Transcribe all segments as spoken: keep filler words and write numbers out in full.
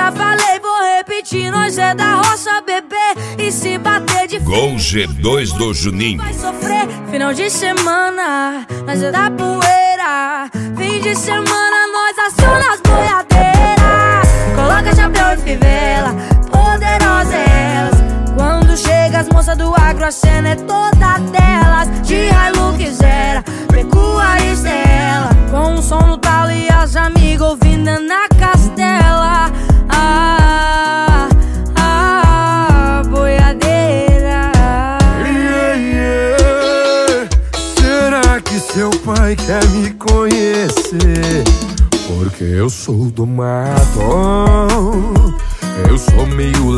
já falei, vou repetir. Nós é da roça, bebê, e se bater de frente Gol G dois do Juninho. vai sofrer. Final de semana, nós é da poeira. Fim de semana, nós aciona as boiadeiras. Coloca chapéu e fivela, poderosas elas. Quando chega as moças do agro, a cena é toda delas. De Hilux era, pecuarista ela, com um som no talo e as amigas ouvindo na castela. Ah, ah, boiadeira. Yeah, yeah. Será que seu pai quer me conhecer? Porque eu sou do mato, eu sou meio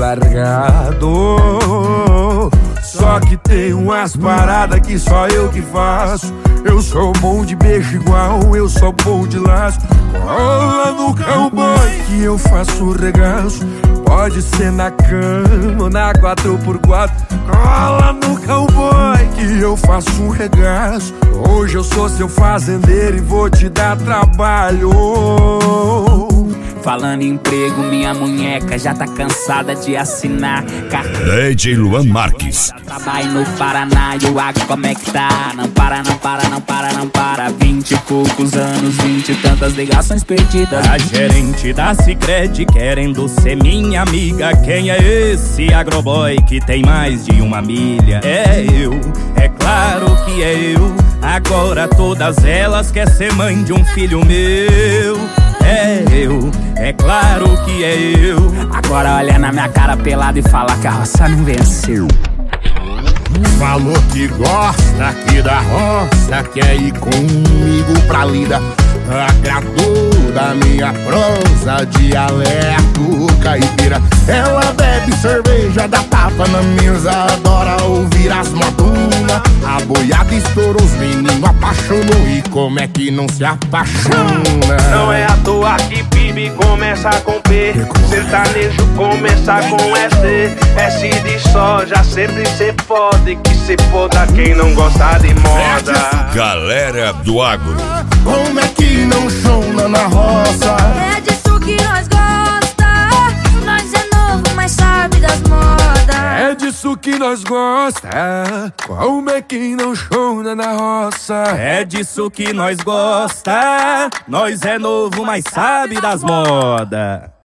largado. Só que tem umas paradas que só eu que faço. Eu sou bom de beijo igual, eu sou bom de laço. Cola no cowboy que eu faço regaço. Pode ser na cama ou na quatro por quatro. Cola no cowboy que eu faço um regaço. Hoje eu sou seu fazendeiro e vou te dar trabalho. Falando em emprego, minha munheca já tá cansada de assinar carteira. D J Luan Marques. Trabalho no Paraná e o agro como é que tá? Não para, não para, não para, não para. Vinte e poucos anos, vinte e tantas ligações perdidas. A gerente da Sicredi querendo ser minha amiga. Quem é esse agroboy que tem mais de uma milha? É eu, é claro que é eu. Agora todas elas quer ser mãe de um filho meu. É eu, é claro que é eu. Agora olha na minha cara pelada e fala que a roça não venceu. Falou que gosta aqui da roça, quer ir comigo pra lida. Agradou da minha prosa, dialeto caipira. Ela bebe cerveja, dá tapa na mesa, adora ouvir as modulas. A boiada estourou, os meninos apaixonou. E como é que não se apaixona? Não é à toa que Bibi começa com P, sertanejo começa com S. S de soja, sempre cê pode, que se foda quem não gosta de moda. Galera do agro. Como é que não chona na roça? É disso que nós gosta. Nós é novo, mas sabe das modas. É disso que nós gosta. Como é que não chona na roça? É disso que nós gosta. Nós é novo, mas sabe das modas.